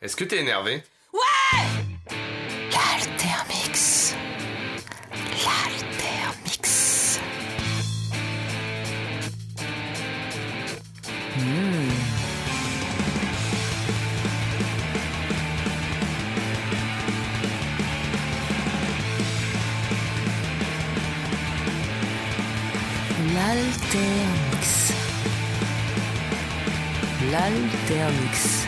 Est-ce que t'es énervé? L'Altermix. L'Altermix. L'Altermix. L'Altermix.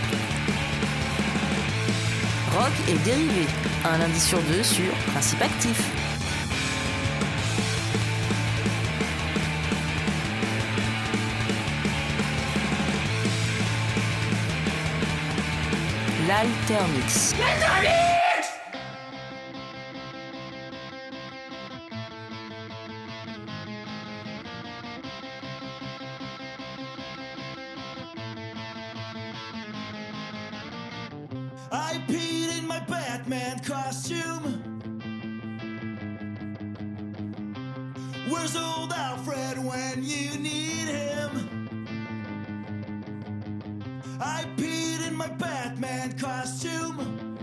Rock et dérivé, un lundi sur deux sur Principe Actif. L'Altermix. I peed in my Batman costume. Where's old Alfred when you need him? I peed in my Batman costume.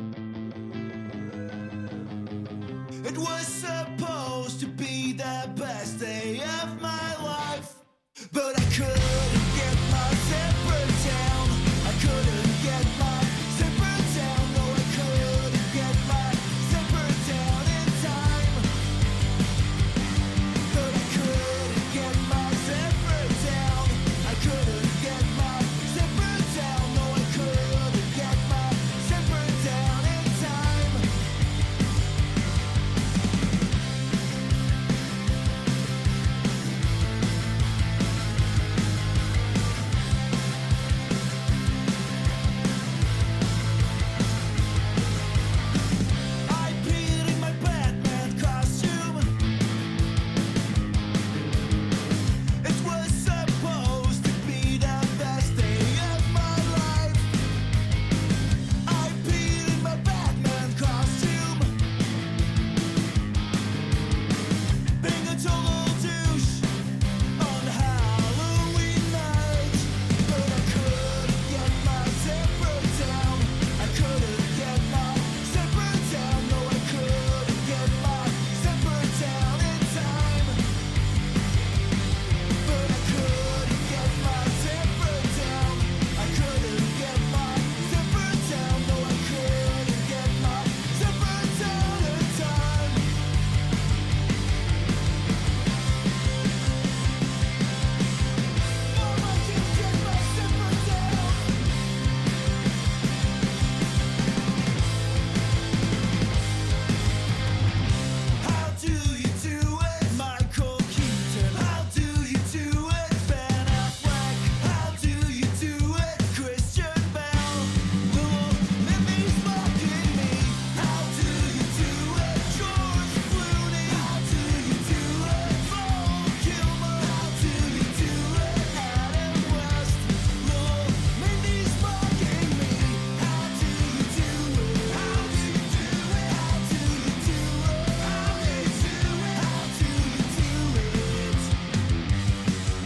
It was supposed to be the best day of my life, but I couldn't get my zipper down. I couldn't get my zipper down. No, I couldn't get my zipper down in time. But I couldn't get my zipper down. I couldn't get my zipper down. No, I couldn't get my zipper down in time. I peed in my Batman costume. It was supposed to be the best day of my life. I peed in my Batman costume. Being a total douche on Halloween night. But I couldn't get my zipper down. I couldn't get my zipper down. No, I couldn't get my zipper down in time. But I couldn't get my zipper down. I couldn't get my zipper down. No, I couldn't get my zipper down in time. Mom, I can't get my zipper down. How do you do it, Michael Keaton? How do you do it, Ben Affleck? How do you do it, Christian Bale? Little Mimmy's mocking me. How do you do it, George Clooney? How do you do it, Val Kilmer? How do you do it, Adam West? Little Mindy's mocking me. How do you do it? How do you do it? How do you do it? How do you do it? How do you do it?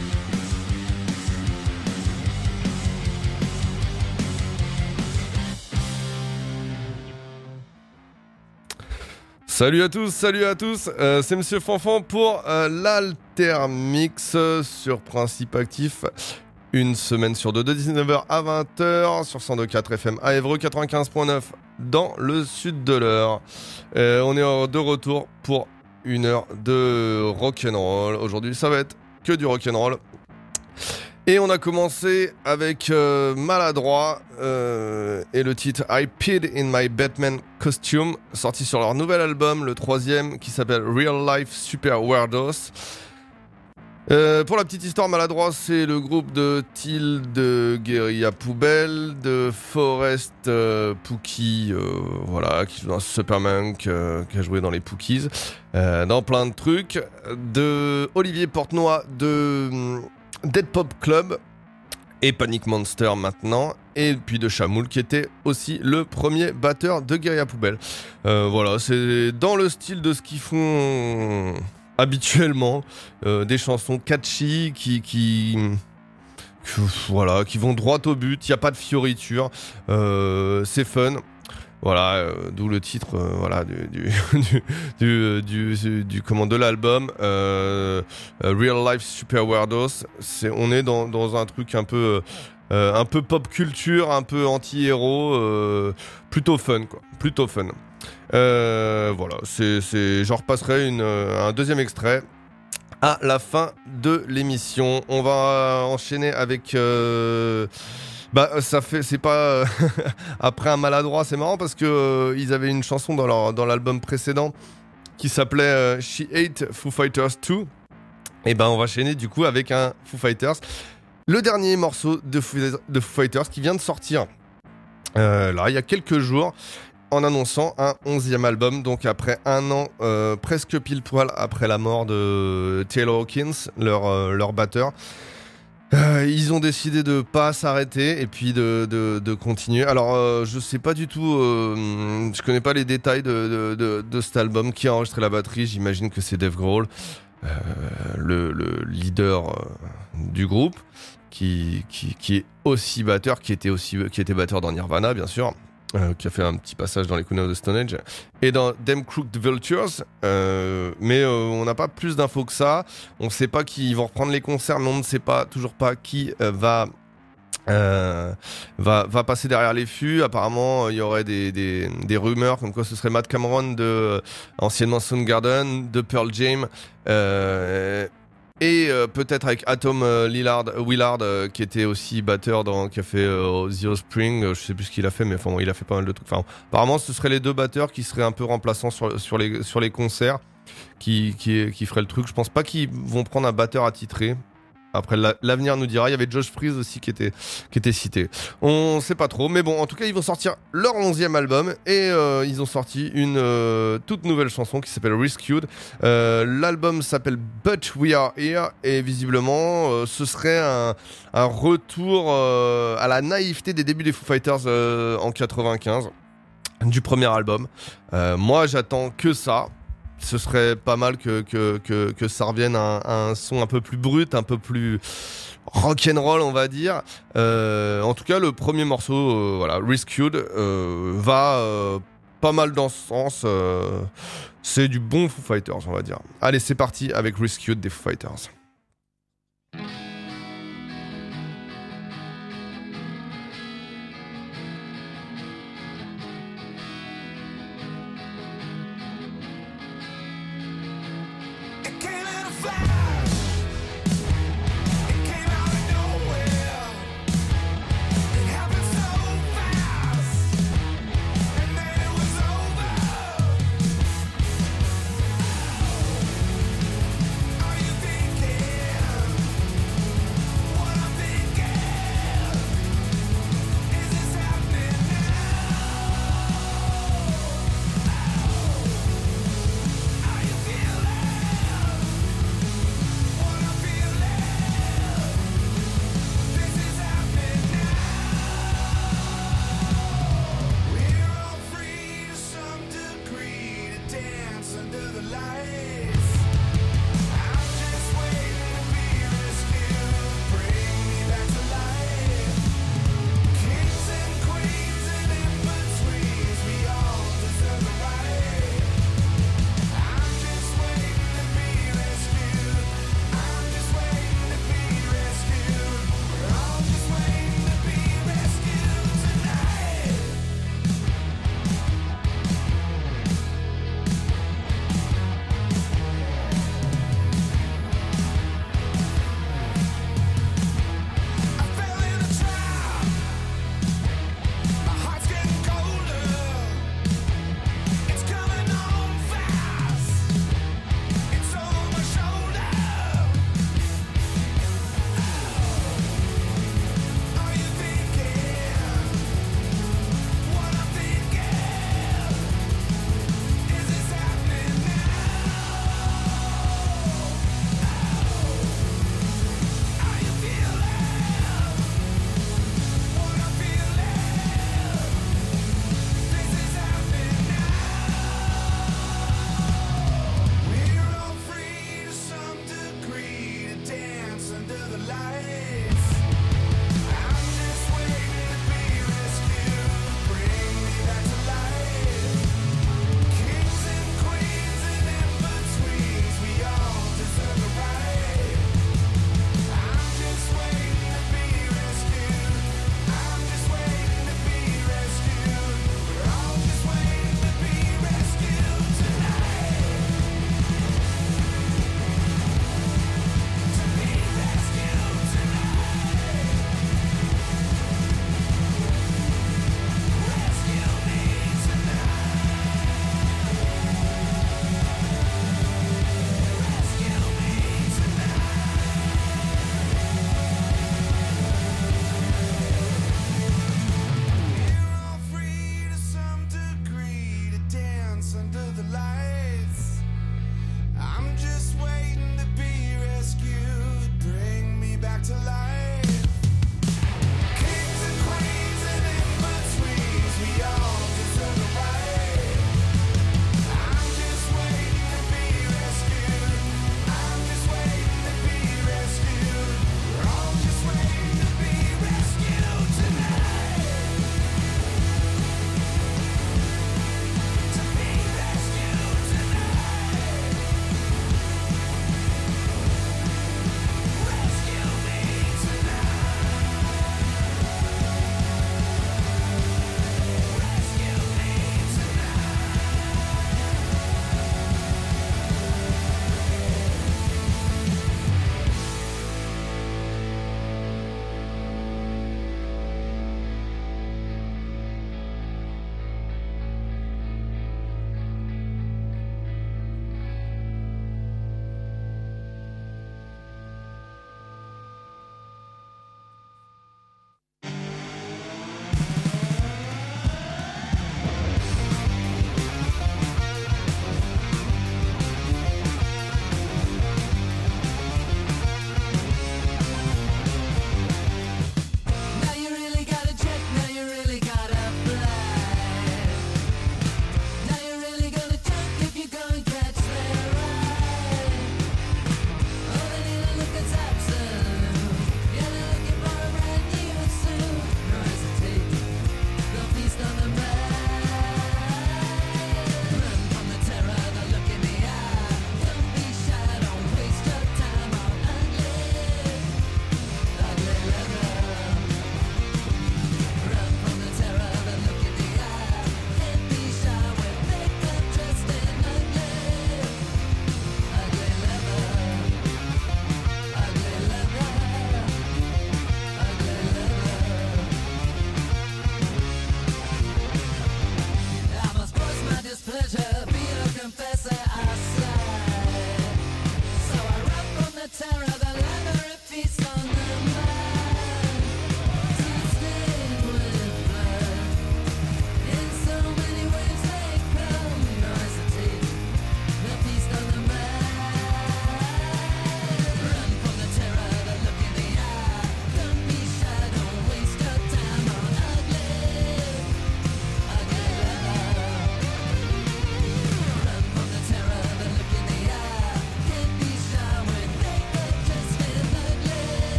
Salut à tous, c'est Monsieur Fanfan pour l'Altermix sur Principe Actif. Une semaine sur deux, de 19h à 20h sur 102.4 FM à Évreux, 95.9 dans le sud de l'Eure. On est de retour pour une heure de rock'n'roll. Aujourd'hui, ça va être que du rock'n'roll. Et on a commencé avec Maladroit et le titre I Peed in My Batman Costume, sorti sur leur nouvel album, le 3e, qui s'appelle Real Life Super Weirdos. Pour la petite histoire, Maladroit, c'est le groupe de Till, de Guérilla Poubelle, de Forest Pookie, voilà, qui joue dans Superman, qui a joué dans les Pookies, dans plein de trucs, de Olivier Portenoy, de Dead Pop Club et Panic Monster maintenant, et puis de Chamoul qui était aussi le premier batteur de Guérilla Poubelle. Voilà, c'est dans le style de ce qu'ils font habituellement, des chansons catchy voilà, qui vont droit au but. Il y a pas de fioriture, c'est fun. Voilà, d'où le titre, voilà, du comment de l'album, Real Life Super Weirdos. On est dans un truc un peu pop culture, un peu anti-héros, plutôt fun quoi, plutôt fun. Voilà, j'en repasserai un deuxième extrait à la fin de l'émission. On va enchaîner avec. C'est pas après un maladroit, c'est marrant parce que ils avaient une chanson dans l'album précédent qui s'appelait She Ate Foo Fighters 2. Et ben on va enchaîner du coup avec un Foo Fighters, le dernier morceau de Foo Fighters qui vient de sortir là il y a quelques jours en annonçant un 11e album, donc après un an presque pile poil après la mort de Taylor Hawkins, leur batteur. Ils ont décidé de pas s'arrêter et puis de continuer. Alors je sais pas du tout, je connais pas les détails de cet album. Qui a enregistré la batterie? J'imagine que c'est Dave Grohl, le leader du groupe, qui est aussi batteur, qui était batteur dans Nirvana bien sûr. Qui a fait un petit passage dans les Queens of the Stone Age et dans Them Crooked Vultures, mais on n'a pas plus d'infos que ça. On sait pas qui vont reprendre les concerts, mais on ne sait toujours pas qui va passer derrière les fûts. Apparemment, il y aurait des rumeurs comme quoi ce serait Matt Cameron anciennement Soundgarden, de Pearl Jam. Et peut-être avec Atom Willard, qui était aussi batteur qui a fait The Offspring, je sais plus ce qu'il a fait, mais enfin il a fait pas mal de trucs. Enfin, apparemment ce seraient les deux batteurs qui seraient un peu remplaçants sur les concerts, qui feraient le truc. Je pense pas qu'ils vont prendre un batteur attitré. Après l'avenir nous dira. Il y avait Josh Freese aussi qui était cité. On sait pas trop, mais bon, en tout cas ils vont sortir leur 11e album et ils ont sorti une toute nouvelle chanson qui s'appelle Rescued. L'album s'appelle But We Are Here et visiblement ce serait un retour à la naïveté des débuts des Foo Fighters en 95, du premier album. Moi j'attends que ça. Ce serait pas mal que ça revienne à un son un peu plus brut, un peu plus rock'n'roll, on va dire. En tout cas, le premier morceau, voilà, Rescued, va pas mal dans ce sens. C'est du bon Foo Fighters, on va dire. Allez, c'est parti avec Rescued des Foo Fighters. Thinking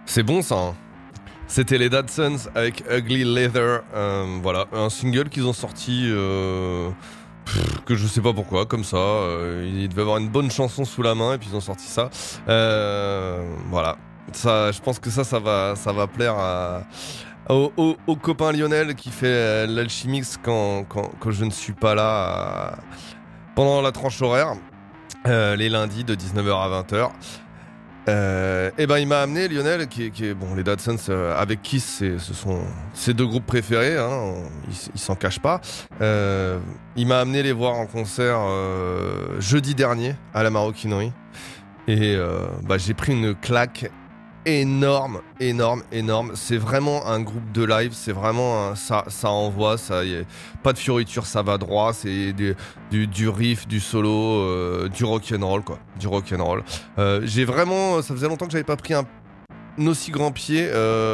C'est bon ça, hein. C'était les Datsuns avec Ugly Leather. Voilà, un single qu'ils ont sorti que je sais pas pourquoi, comme ça. Ils devaient avoir une bonne chanson sous la main et puis ils ont sorti ça. Voilà, ça, je pense que ça va plaire au copain Lionel qui fait l'Alchimix quand je ne suis pas là pendant la tranche horaire, les lundis de 19h à 20h. Et ben il m'a amené Lionel qui est bon, les Datsuns avec Kiss, ce sont ses deux groupes préférés, hein, il s'en cache pas. Il m'a amené les voir en concert jeudi dernier à la Maroquinerie et j'ai pris une claque énorme. C'est vraiment un groupe de live, c'est vraiment ça envoie, ça y est, pas de fioriture, ça va droit, c'est du riff, du solo, du rock'n'roll quoi, du rock'n'roll. J'ai vraiment, ça faisait longtemps que j'avais pas pris un aussi grand pied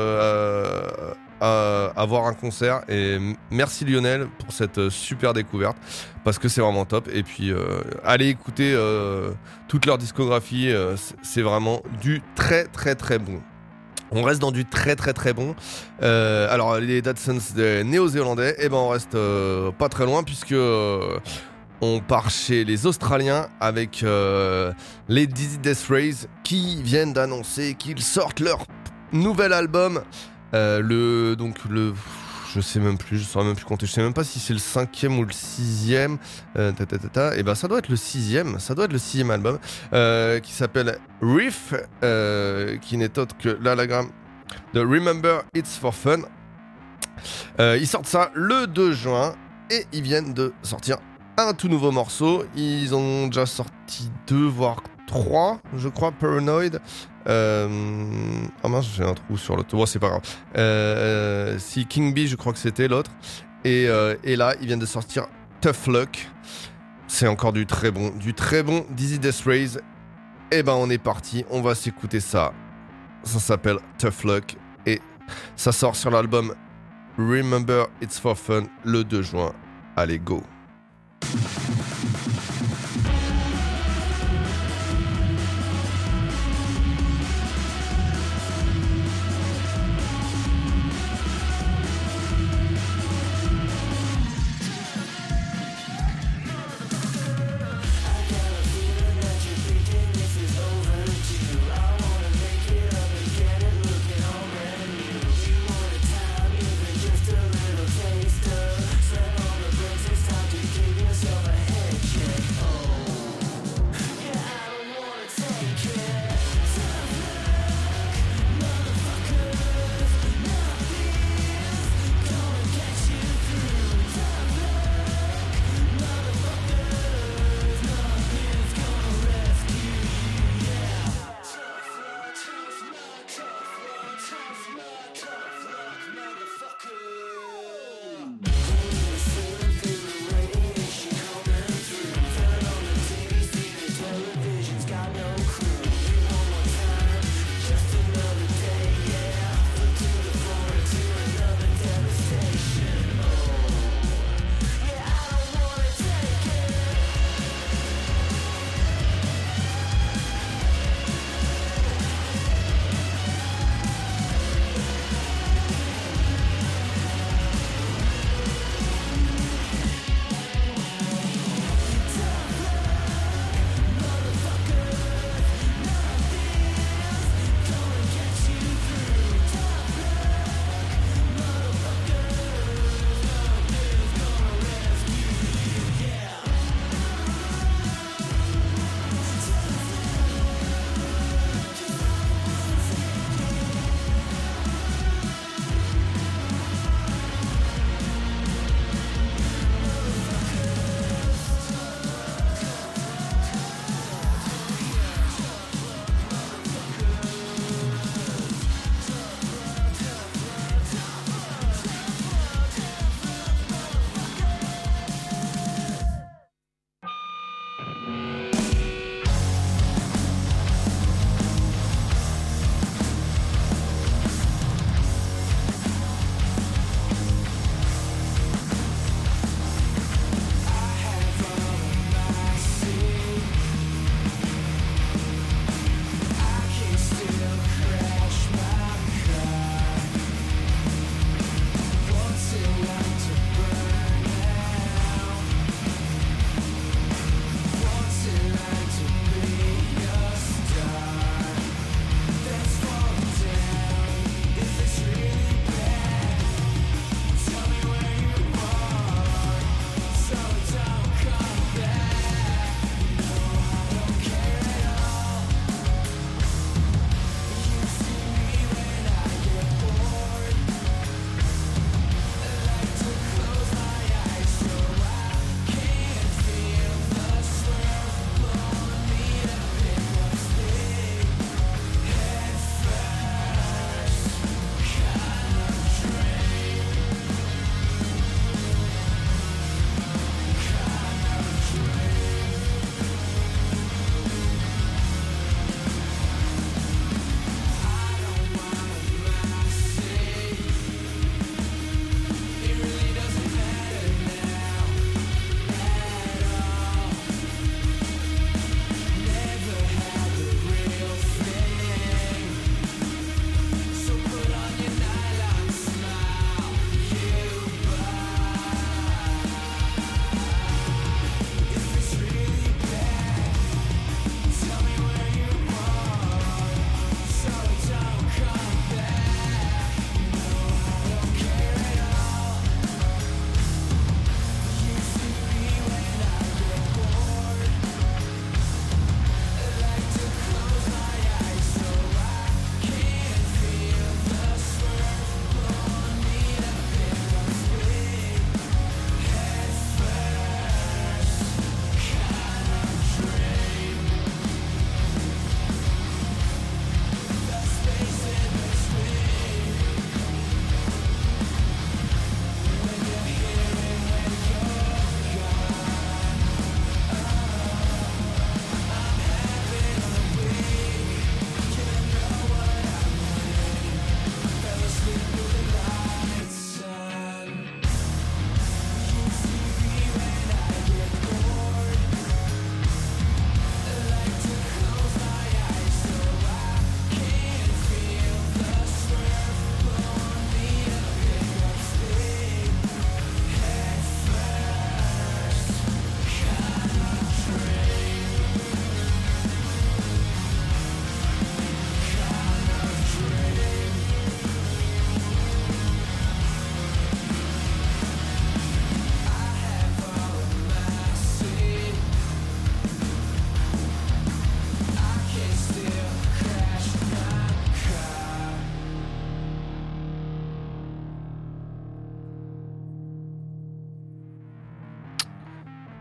à voir un concert et merci Lionel pour cette super découverte parce que c'est vraiment top et puis allez écouter toute leur discographie, c'est vraiment du très bon. On reste dans du très bon. Alors les Datsuns néo-zélandais, et ben on reste pas très loin puisque on part chez les Australiens avec les Dizzy Death Rays qui viennent d'annoncer qu'ils sortent leur nouvel album. Je sais même plus, je saurais même plus compter, je sais même pas si c'est le 5e ou le 6e, et ben ça doit être le 6e album, qui s'appelle Riff, qui n'est autre que l'anagramme de Remember It's For Fun. Ils sortent ça le 2 juin, et ils viennent de sortir un tout nouveau morceau, ils ont déjà sorti 2 voire 3, je crois, Paranoid. Ah mince, j'ai un trou sur l'autre. Bon, c'est pas grave. Si King Bee, je crois que c'était l'autre. Et là, ils viennent de sortir Tough Luck. C'est encore du très bon Dizzy Death Rays. Et ben, on est parti. On va s'écouter ça. Ça s'appelle Tough Luck. Et ça sort sur l'album Remember It's For Fun le 2 juin. Allez, go! Time, even just a little taster. Slam on the brakes, it's time to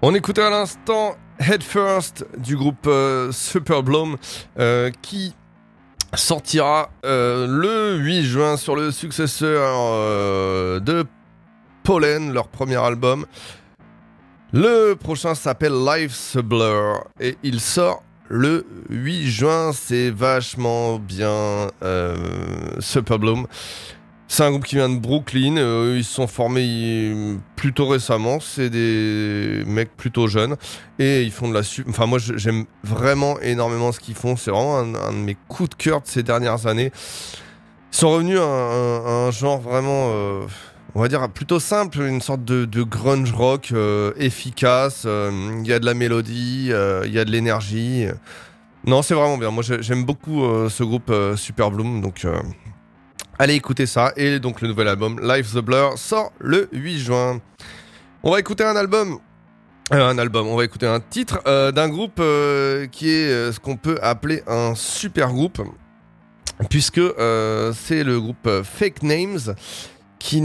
On écoutait à l'instant Head First du groupe Superbloom qui sortira le 8 juin sur le successeur de Pollen, leur premier album. Le prochain s'appelle Life's a Blur et il sort le 8 juin. C'est vachement bien. Superbloom, c'est un groupe qui vient de Brooklyn. Ils se sont formés plutôt récemment. C'est des mecs plutôt jeunes et ils font de la Enfin, moi, j'aime vraiment énormément ce qu'ils font. C'est vraiment un de mes coups de cœur de ces dernières années. Ils sont revenus à un genre vraiment, on va dire, plutôt simple, une sorte de grunge rock efficace. Il y a de la mélodie, il y a de l'énergie. Non, c'est vraiment bien. Moi, j'aime beaucoup ce groupe Superbloom. Donc, allez écouter ça. Et donc, le nouvel album Life's a Blur sort le 8 juin. On va écouter un album. On va écouter un titre d'un groupe qui est ce qu'on peut appeler un super groupe, puisque c'est le groupe Fake Names qui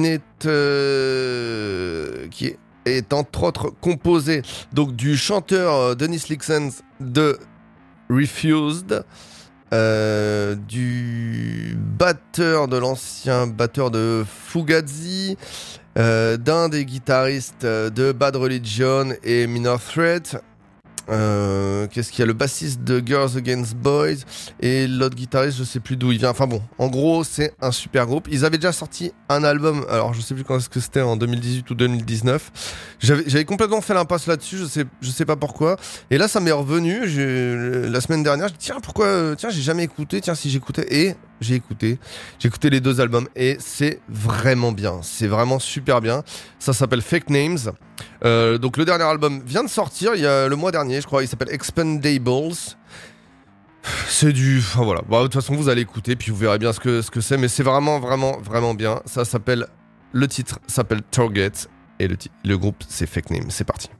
est entre autres composé donc du chanteur Dennis Lyxzén de Refused, du batteur de l'ancien batteur de Fugazi, d'un des guitaristes de Bad Religion et Minor Threat. Qu'est-ce qu'il y a, le bassiste de Girls Against Boys et l'autre guitariste, je sais plus d'où il vient. Enfin bon, en gros, c'est un super groupe. Ils avaient déjà sorti un album, alors je sais plus quand est-ce que c'était, en 2018 ou 2019. J'avais complètement fait l'impasse là-dessus, je sais pas pourquoi. Et là, ça m'est revenu la semaine dernière. Je dis tiens, j'ai jamais écouté. Tiens, si j'écoutais. Et j'ai écouté les deux albums et c'est vraiment bien. C'est vraiment super bien. Ça s'appelle Fake Names. Donc le dernier album vient de sortir il y a le mois dernier, je crois. Il s'appelle Expendables. C'est du... Enfin voilà. Bon, de toute façon, vous allez écouter puis vous verrez bien ce que c'est. Mais c'est vraiment, vraiment, vraiment bien. Ça s'appelle... Le titre s'appelle Target et le groupe c'est Fake Names. C'est parti.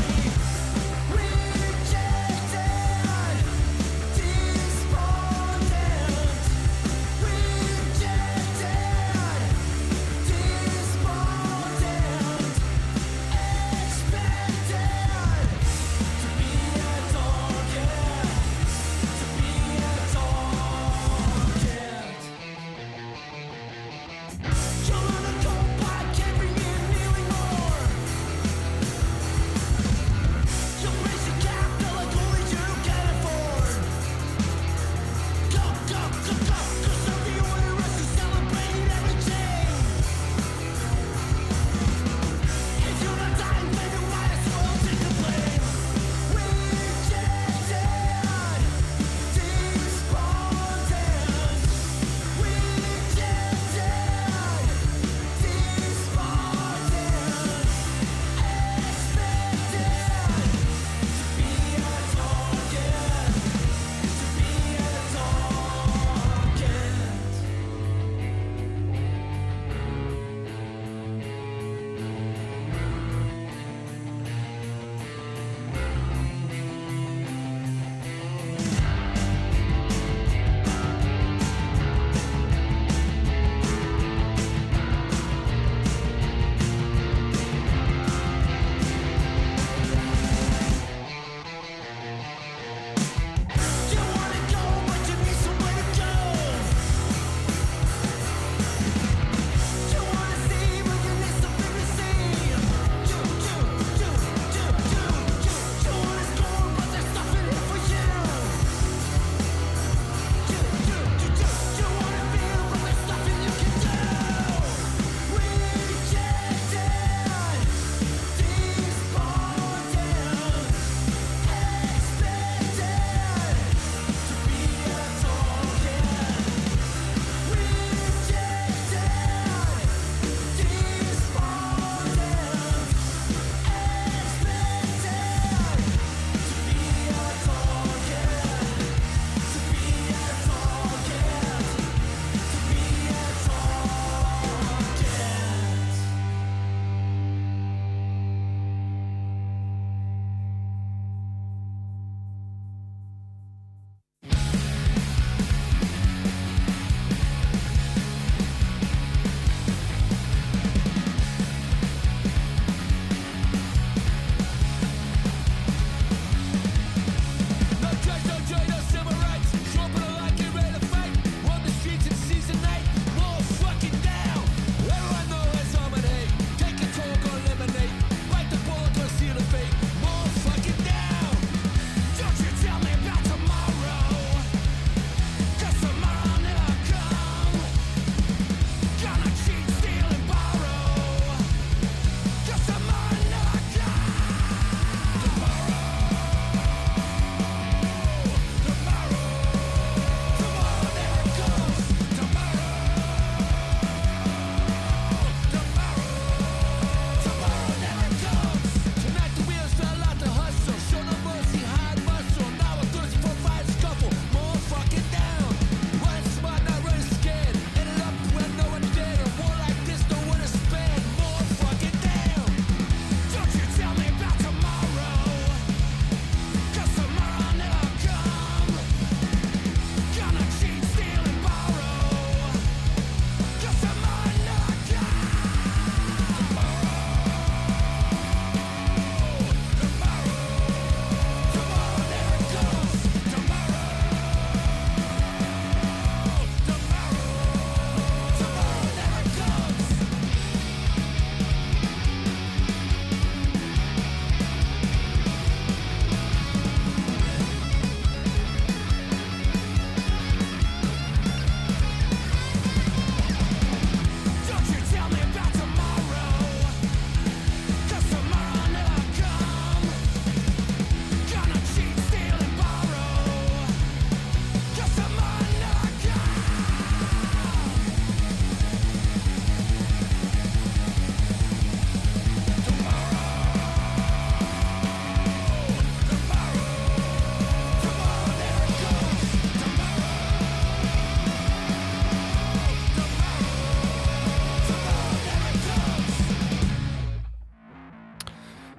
Rejected, despondent.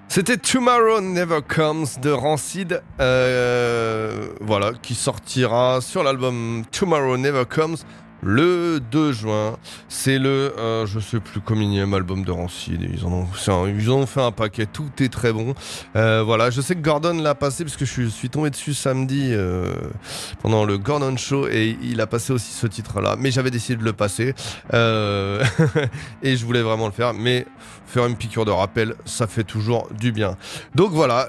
C'était Tomorrow Never Comes de Rancid, voilà, qui sortira sur l'album Tomorrow Never Comes le 2 juin. C'est le, je sais plus combien album de Rancid. Ils en ont fait un paquet. Tout est très bon. Voilà, je sais que Gordon l'a passé parce que je suis tombé dessus samedi pendant le Gordon Show et il a passé aussi ce titre-là. Mais j'avais décidé de le passer et je voulais vraiment le faire. Mais faire une piqûre de rappel, ça fait toujours du bien. Donc voilà,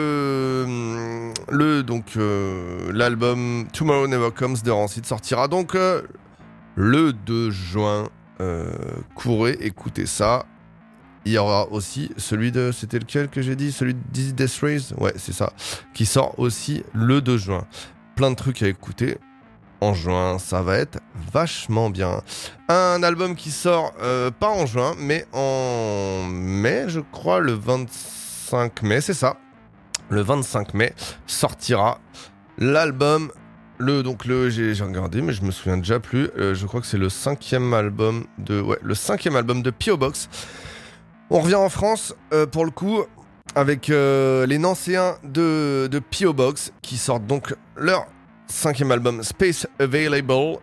l'album Tomorrow Never Comes de Rancid sortira donc le 2 juin. Courez, écoutez ça. Il y aura aussi celui de... C'était lequel que j'ai dit? Celui de Dizzy Death Race? Ouais, c'est ça. Qui sort aussi le 2 juin. Plein de trucs à écouter. En juin, ça va être vachement bien. Un album qui sort pas en juin, mais en mai, je crois, le 25 mai, c'est ça. Le 25 mai sortira l'album... j'ai regardé, mais je me souviens déjà plus. Je crois que c'est le 5e album de P.O. Box. On revient en France, pour le coup, avec les Nancéens de P.O. Box, qui sortent donc leur 5e album, Space Available.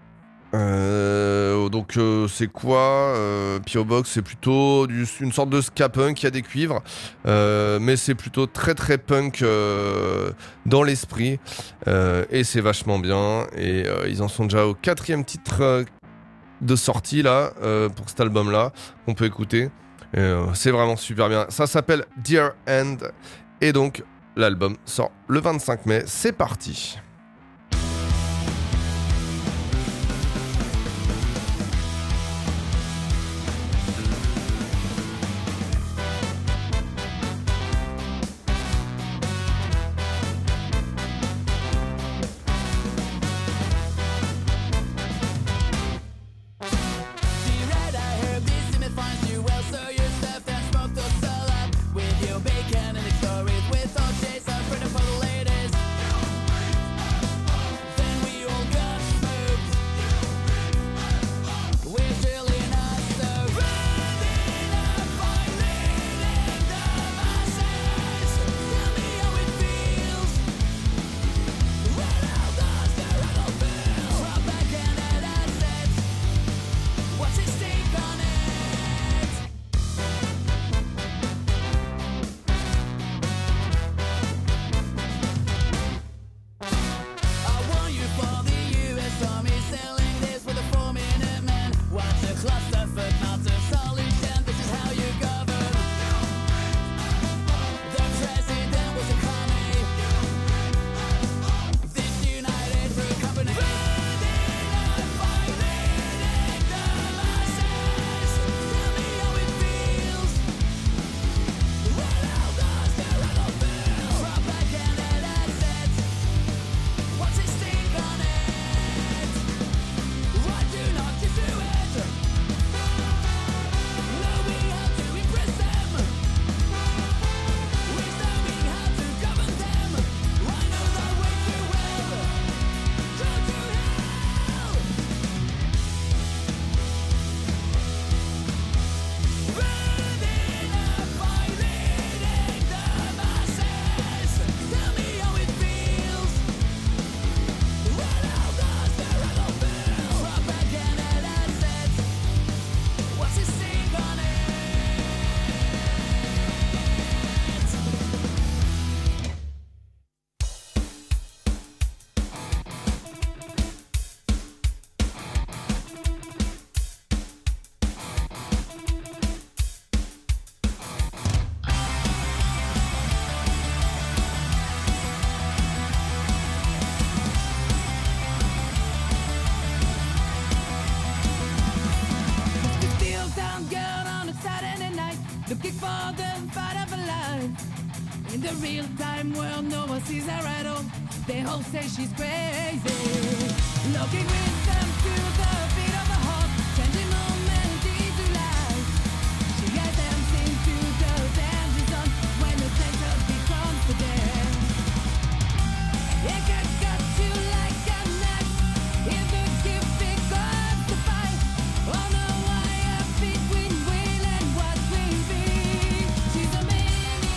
C'est quoi P.O. Box, c'est plutôt une sorte de ska punk, il y a des cuivres, mais c'est plutôt très très punk dans l'esprit, et c'est vachement bien, et ils en sont déjà au 4e titre de sortie là, pour cet album là, qu'on peut écouter, c'est vraiment super bien. Ça s'appelle Dear End, et donc l'album sort le 25 mai, c'est parti. In the real time world, no one sees her at all. They all say she's crazy. Looking rhythm to the beat of a heart, changing all melody to life. She has them sing to the dancing song when the center becomes the dance. It can cut you like a knife if the gift becomes the fight. On a wire between will and what will be. She's a maniac.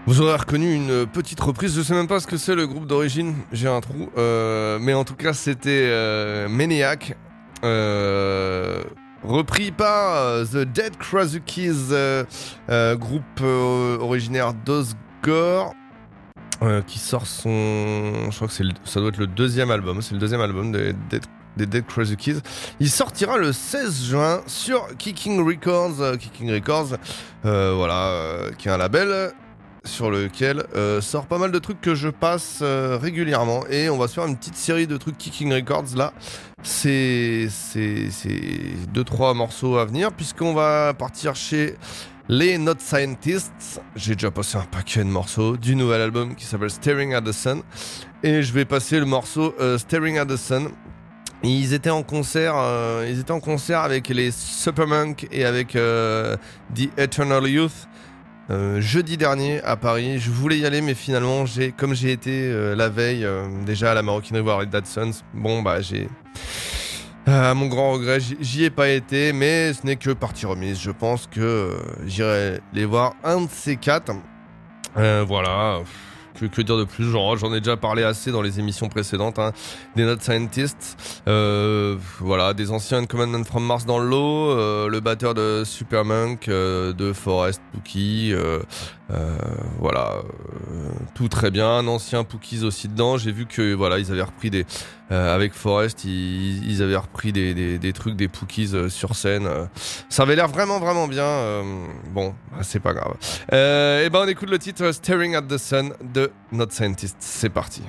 Vous aurez reconnu une petite reprise, je sais même pas ce que c'est le groupe d'origine, j'ai un trou, mais en tout cas c'était Maniac, repris par The Dead Krasukis, groupe originaire d'Osgore, qui sort je crois que ça doit être le deuxième album, c'est le deuxième album des Dead Krasukis. Il sortira le 16 juin sur Kicking Records, qui est un label sur lequel sort pas mal de trucs que je passe régulièrement, et on va se faire une petite série de trucs Kicking Records là. C'est 2-3 morceaux à venir, puisqu'on va partir chez les Not Scientists. J'ai déjà passé un paquet de morceaux du nouvel album qui s'appelle Staring at the Sun, et je vais passer le morceau Staring at the Sun. Ils étaient en concert avec les Supermonk et avec The Eternal Youth jeudi dernier à Paris. Je voulais y aller, mais finalement comme j'ai été la veille déjà à la Maroquinerie voir les Dead Sons, à mon grand regret, j'y ai pas été, mais ce n'est que partie remise. Je pense que j'irai les voir un de ces quatre. Voilà. Que dire de plus, j'en ai déjà parlé assez dans les émissions précédentes, hein, des Not Scientists, voilà, des anciens Commandment from Mars dans le lot, le batteur de Supermonk, de Forest Pookie, voilà, tout très bien, un ancien Pookies aussi dedans. J'ai vu que voilà, ils avaient repris avec Forest, ils avaient repris des trucs des Pookies sur scène. Ça avait l'air vraiment bien. Bon, c'est pas grave. Et ben on écoute le titre Staring at the Sun de Not Scientists. C'est parti.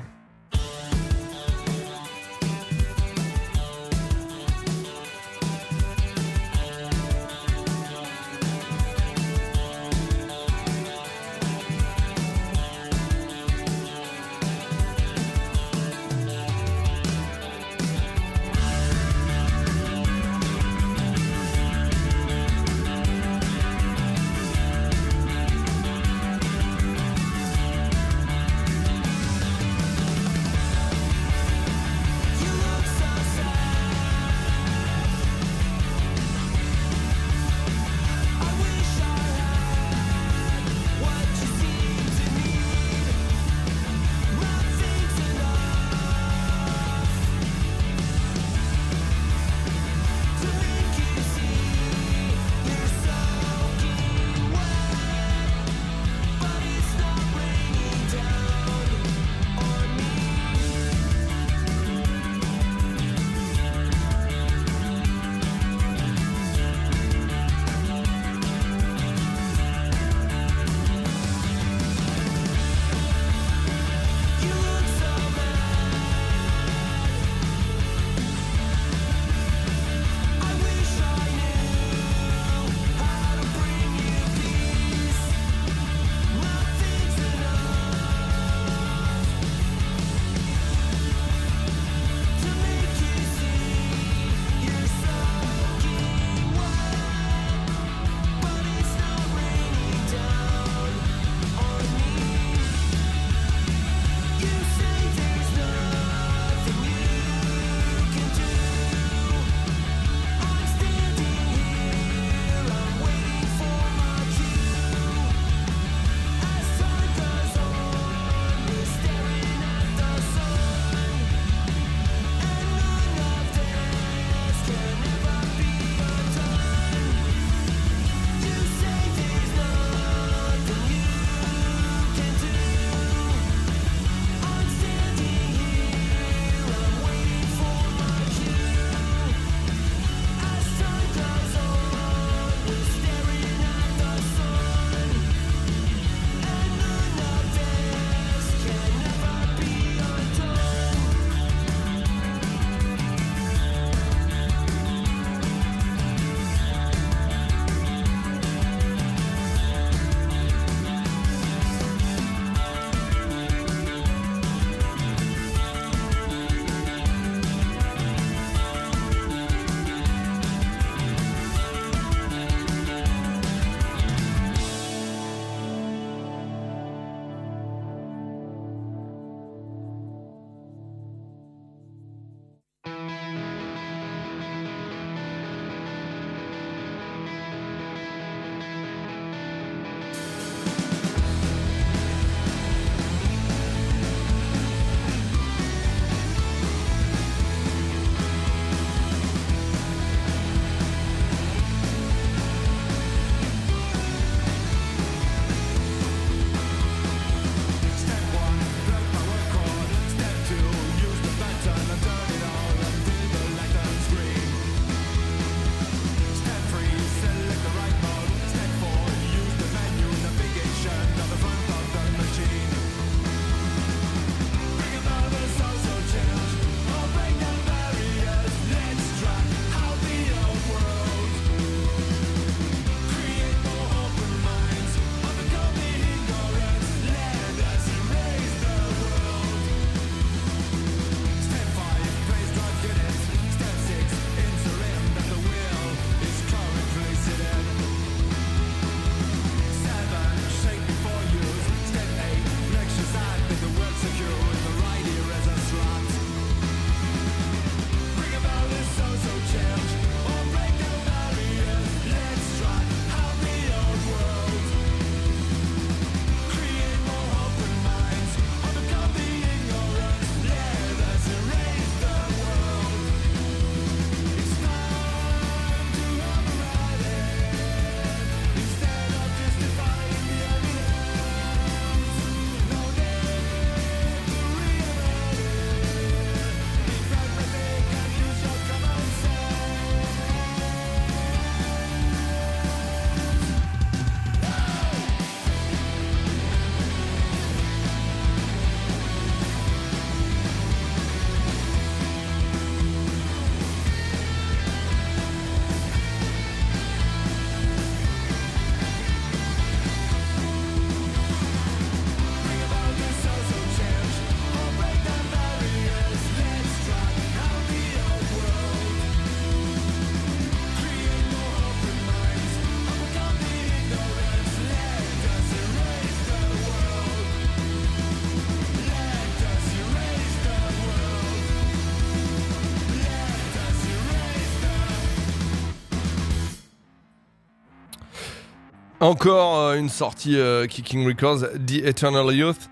Encore une sortie Kicking Records, The Eternal Youth,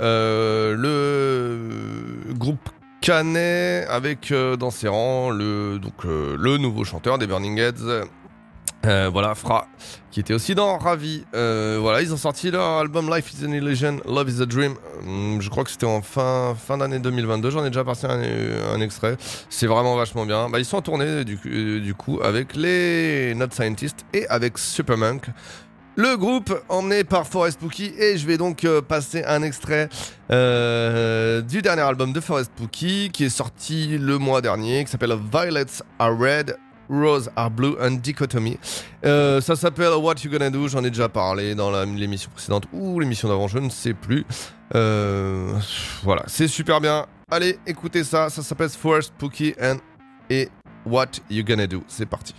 le groupe canet avec dans ses rangs le nouveau chanteur des Burning Heads. Voilà, Fra, qui était aussi dans Ravi. Voilà, ils ont sorti leur album Life is an Illusion, Love is a Dream. Je crois que c'était en fin d'année 2022. J'en ai déjà passé un extrait. C'est vraiment vachement bien. Ils sont en tournée du coup avec les Not Scientists et avec Supermonk. Le groupe emmené par Forest Pookie, et je vais donc passer un extrait du dernier album de Forest Pookie qui est sorti le mois dernier, qui s'appelle Violets Are Red, Rose Are Blue and Dichotomy. Ça s'appelle What You Gonna Do, j'en ai déjà parlé dans l'émission précédente ou l'émission d'avant, je ne sais plus. Voilà, c'est super bien. Allez, écoutez ça s'appelle Forest Pookie et What You Gonna Do. C'est parti.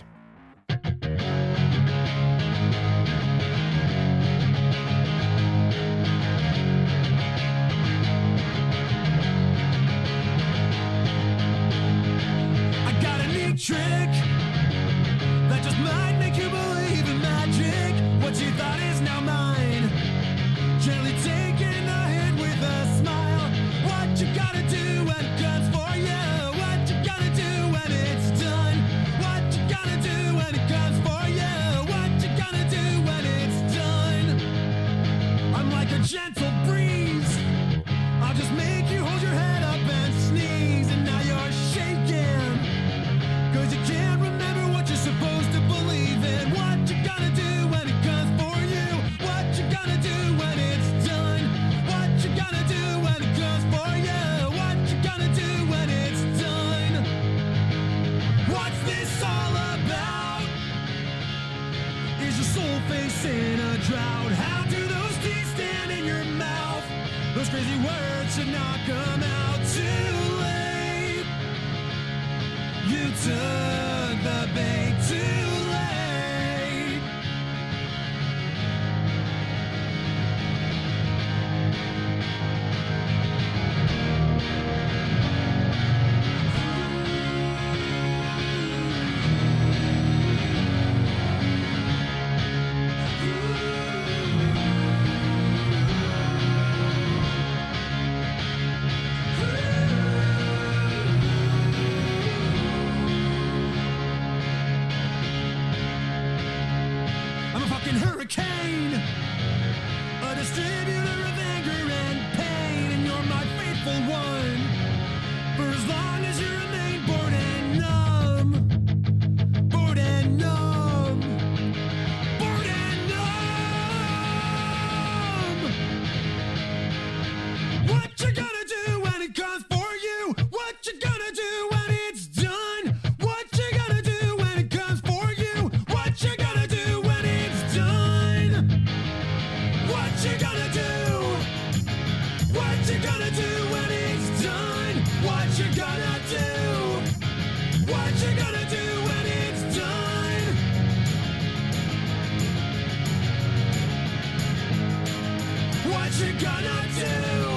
Trick that just might make you believe in magic. What you thought is now mine. Gently taking a hit with a smile. What you gotta do when it comes for you? What you gotta do when it's done? What you gotta do when it comes for you? What you gotta do when it's done? I'm like a gentle breeze. I'll just make you hold your head up and sneeze, and now you're shaking. 'Cause you can't remember what you're supposed to believe in. What you gonna do when it comes for you? What you gonna do when it's done? What you gonna do when it comes for you? What you gonna do when it's done? What's this all about? Is your soul facing a drought? How do those teeth stand in your mouth? Those crazy words should not come out too late. You took the bait too late. Hurricane, a distributor of anger and pain, and you're my faithful one for as long as you remain bored and numb, bored and numb, bored and numb. What you gonna do when it comes for you? What you gonna do when it's done? What you gonna do when it comes for you? What you gonna do when it's done? What you gonna do? What you gonna do when it's done? What you gonna do? What you gonna do when it's done? What you gonna do?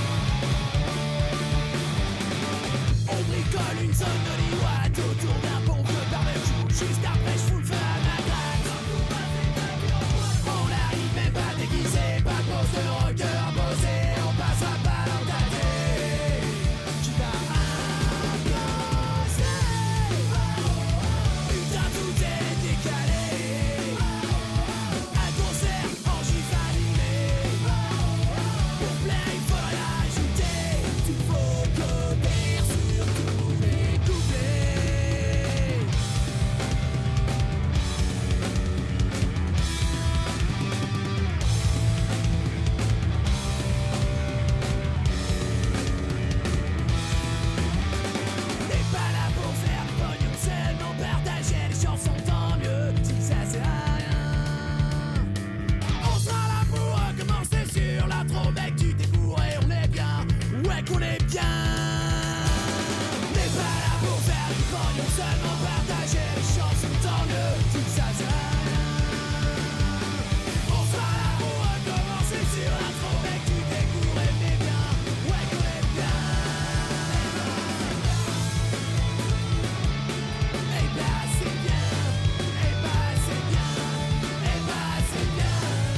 Une sonnerie ouate autour d'un pont. Juste après, je fous le feu à ma gratte. On arrive même pas déguisé, pas de pose de rocker posé. On passera pas l'heure d'aller. Tu vas imposer. Putain, tout est décalé. Un concert en juif animé. Pour plaire, il faut l'ajouter. Tu faut coder sur tous les couplets. T'es pas là pour faire du pognon, seulement partager les chansons, tant mieux si ça sert à rien. On sera là pour recommencer sur l'intro, mec, tu t'es bourré, on est bien, ouais qu'on est bien. T'es pas là pour faire du pognon, seulement partager les chansons, tant mieux si ça sert à rien. On sera là pour recommencer sur l'intro, mec, tu t'es bourré, on est bien, ouais qu'on est bien. Eh ben c'est bien, eh ben c'est bien, eh ben c'est bien.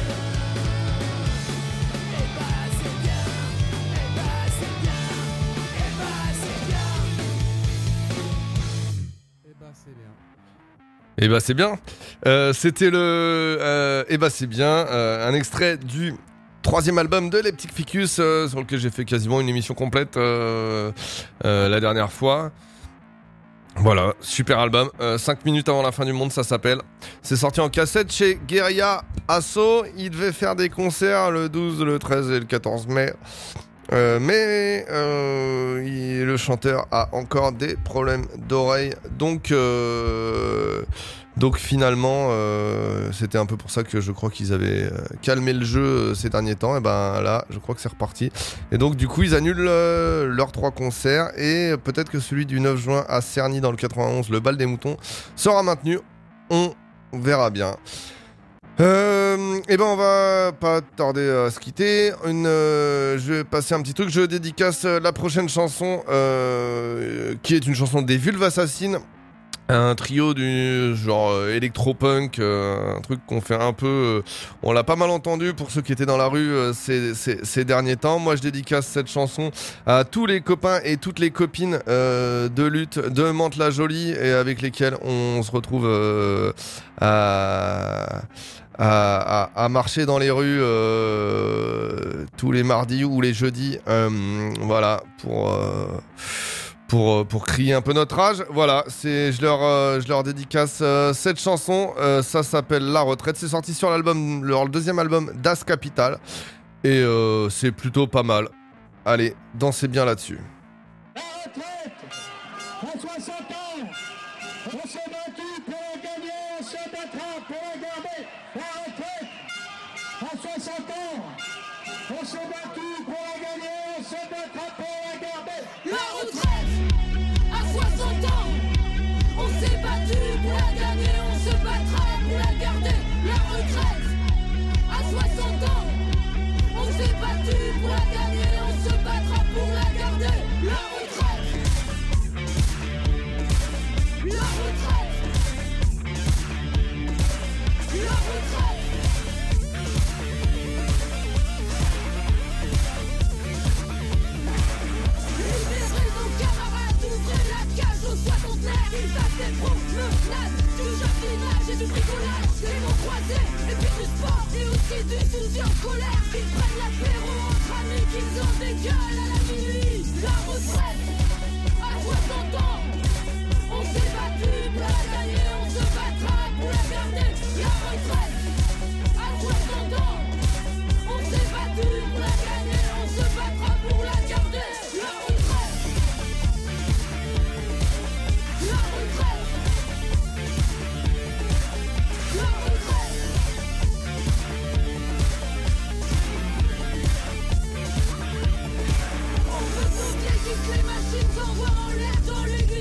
Eh ben c'est bien, eh ben c'est bien, eh ben c'est bien. Et bah c'est bien. C'était le et bah c'est bien, un extrait du 3e album de Leptic Ficus, sur lequel j'ai fait quasiment une émission complète la dernière fois. Voilà, super album, 5 minutes avant la fin du monde, ça s'appelle. C'est sorti en cassette chez Guerilla Asso. Il devait faire des concerts le 12, le 13 et le 14 mai. Mais le chanteur a encore des problèmes d'oreille. Donc finalement, c'était un peu pour ça que je crois qu'ils avaient calmé le jeu ces derniers temps. Et ben là, je crois que c'est reparti. Et donc du coup, ils annulent leurs 3 concerts. Et peut-être que celui du 9 juin à Cerny dans le 91, le Bal des Moutons, sera maintenu. On verra bien. Et ben on va pas tarder à se quitter. Je vais passer un petit truc. Je dédicace la prochaine chanson, qui est une chanson des Vulves Assassines, un trio du genre électropunk, un truc qu'on fait un peu. On l'a pas mal entendu pour ceux qui étaient dans la rue ces derniers temps. Moi, je dédicace cette chanson à tous les copains et toutes les copines de lutte de Mantes-la-Jolie, et avec lesquels on se retrouve à marcher dans les rues tous les mardis ou les jeudis, voilà, pour crier un peu notre âge. Voilà, je leur dédicace cette chanson. Ça s'appelle La Retraite. C'est sorti sur leur 2e album Das Capital, et c'est plutôt pas mal. Allez, dansez bien là-dessus. La retraite à 60 ans, on s'est battu pour la gagner, on se battra pour la garder. La retraite à 60 ans, on s'est battu pour la gagner, on se battra pour la garder. La retraite à 60 ans, on s'est battu pour la gagner, on se battra pour la garder. La retraite à 60 ans, on s'est battu pour la gagner, on se battra pour la garder. La retraite, la retraite, la retraite. Libérez vos camarades, ouvrez la cage aux 60 l'air. Ils fassent des promenades, du jardinage et du bricolage, des mots croisés et puis du sport et aussi du souci en colère. Qu'ils prennent l'apéro entre amis, qu'ils en dégueulent à la minuit. La retraite à 60 ans, on s'est battu pour la gagner, on se battra pour la garder. La retraite à 60 ans, on s'est battu pour la gagner, on se battra pour la garder. La retraite, la retraite, la retraite. On veut pompier, quitte les machines, s'envoie en l'air dans les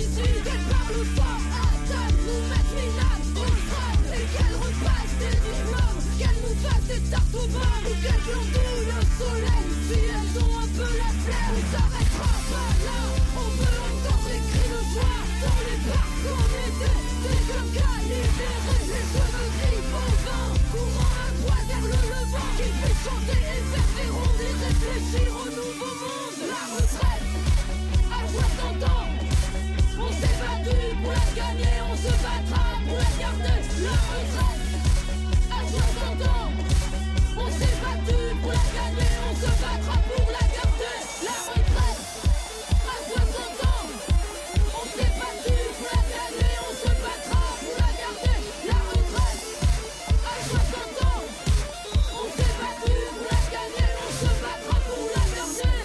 se battra pour la garder. La retraite à 60 ans. On s'est battu pour la gagner, on se battra pour la garder. La retraite à 60 ans. On s'est battu pour la gagner, on se battra pour la garder. La retraite à 60 ans. On s'est battu pour la gagner, on se battra pour la garder.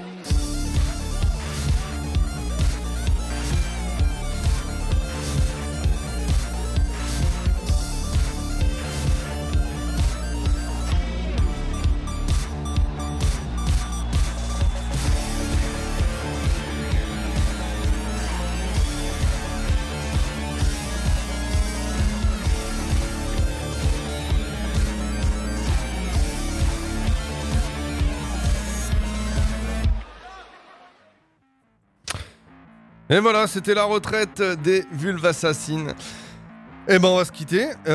Et voilà, c'était la retraite des Vulvassassines. Et ben on va se quitter. Il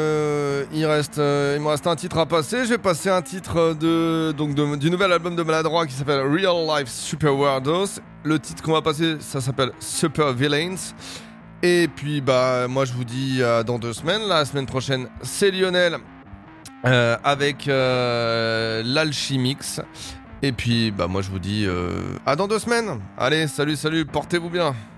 me reste un titre à passer. Je vais passer un titre du nouvel album de Maladroit qui s'appelle Real Life Super Weirdos. Le titre qu'on va passer, ça s'appelle Super Villains. Et puis bah moi je vous dis dans 2 semaines. La semaine prochaine, c'est Lionel avec l'Alchimix. Et puis bah moi je vous dis à dans 2 semaines. Allez, salut, portez-vous bien.